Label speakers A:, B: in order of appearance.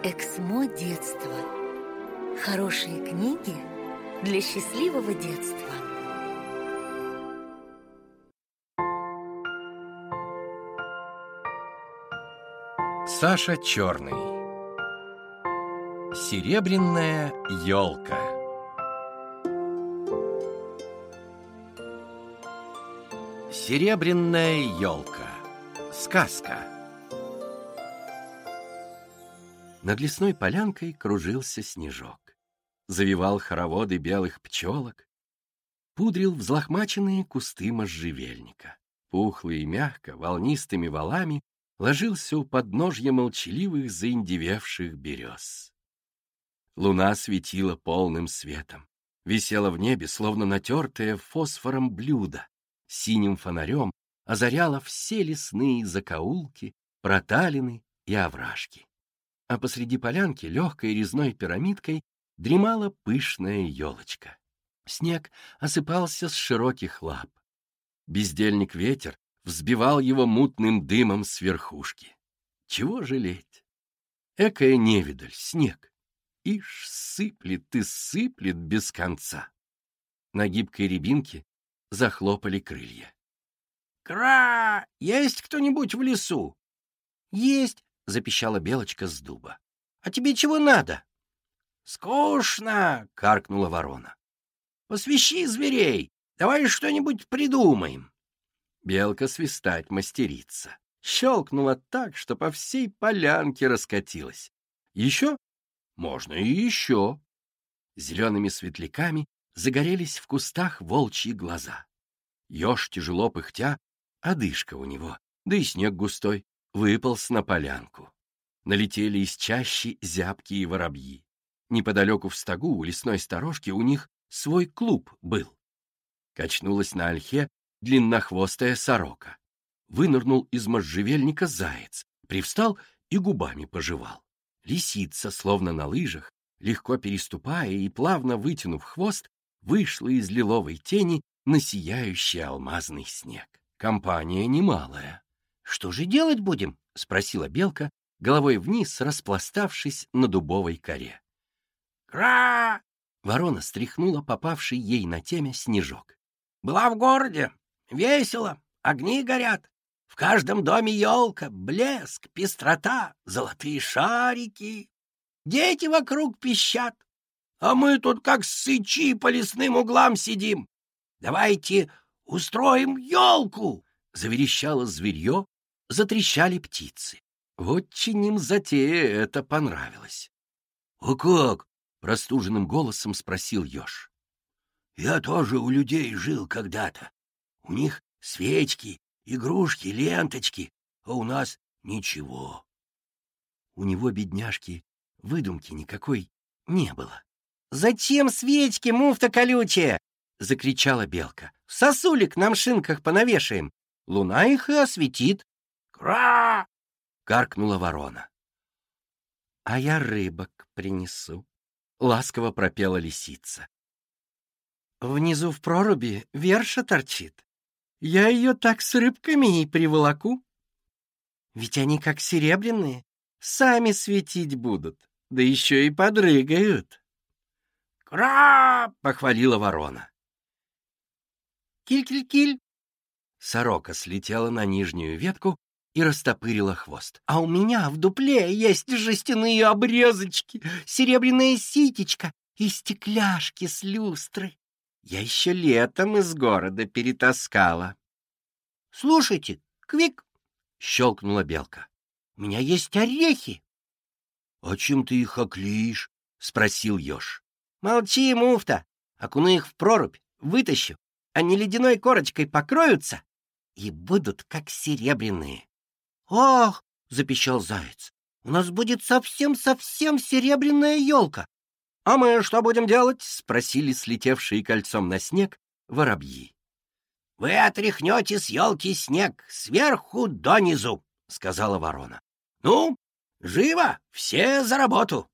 A: Эксмо детства. Хорошие книги для счастливого детства.
B: Саша Черный. Серебряная елка. Серебряная елка. Сказка. Над лесной полянкой кружился снежок, завивал хороводы белых пчелок, пудрил взлохмаченные кусты можжевельника. Пухло и мягко, волнистыми валами ложился у подножья молчаливых заиндевевших берез. Луна светила полным светом, висела в небе, словно натертое фосфором блюдо, синим фонарем озаряла все лесные закоулки, проталины и овражки. А посреди полянки легкой резной пирамидкой дремала пышная елочка. Снег осыпался с широких лап. Бездельник-ветер взбивал его мутным дымом с верхушки. Чего жалеть? Экая невидаль, снег. Ишь, сыплет и сыплет без конца. На гибкой рябинке захлопали крылья.
C: «Кра! Есть кто-нибудь в лесу?»
D: «Есть!» — запищала белочка с дуба. «А тебе чего надо?»
C: «Скучно!» —
D: каркнула ворона.
C: «Посвищи зверей! Давай что-нибудь придумаем!»
B: Белка свистать мастерица. Щелкнула так, что по всей полянке раскатилась. Еще? Можно и еще. Зелеными светляками загорелись в кустах волчьи глаза. Еж, тяжело пыхтя, одышка у него, да и снег густой, выполз на полянку. Налетели из чащи зябкие воробьи. Неподалеку в стогу у лесной сторожки у них свой клуб был. Качнулась на ольхе длиннохвостая сорока. Вынырнул из можжевельника заяц, привстал и губами пожевал. Лисица, словно на лыжах, легко переступая и плавно вытянув хвост, вышла из лиловой тени на сияющий алмазный снег. Компания немалая.
D: «Что же делать будем?» — спросила белка, головой вниз распластавшись на дубовой коре.
C: «Кра!»
D: — ворона стряхнула попавший ей на темя снежок.
C: «Была в городе. Весело, огни горят. В каждом доме елка, блеск, пестрота, золотые шарики. Дети вокруг пищат. А мы тут как сычи по лесным углам сидим. Давайте устроим елку!»
D: Заверещало зверье, затрещали птицы. Очень им затея это понравилось.
E: «А как?»
D: — простуженным голосом спросил еж.
E: «Я тоже у людей жил когда-то. У них свечки, игрушки, ленточки, а у нас ничего».
D: У него, бедняжки, выдумки никакой не было.
F: «Зачем свечки, муфта колючая?»
D: — закричала белка.
F: «Сосулек на мшинках понавешаем. Луна их и осветит».
C: «Кра!»
D: — каркнула ворона.
F: «А я рыбок принесу»,
D: — ласково пропела лисица.
F: «Внизу в проруби верша торчит. Я ее так с рыбками и приволоку. Ведь они как серебряные, сами светить будут, да еще и подрыгают».
C: «Кра!»
D: — похвалила ворона.
F: «Киль-киль-киль!»
D: Сорока слетела на нижнюю ветку и растопырила хвост.
F: «А у меня в дупле есть жестяные обрезочки, серебряная ситечка и стекляшки с люстры. Я еще летом из города перетаскала». «Слушайте, Квик!» — щелкнула белка. «У меня есть орехи».
E: «А чем ты их оклеишь?»
D: — спросил еж.
F: «Молчи, муфта! Окуну их в прорубь, вытащу, они ледяной корочкой покроются и будут как серебряные». «Ах!» — запищал заяц. «У нас будет совсем-совсем серебряная елка».
D: «А мы что будем делать?» — спросили слетевшие кольцом на снег воробьи.
C: «Вы отряхнете с елки снег сверху донизу», — сказала ворона. «Ну, живо, все за работу!»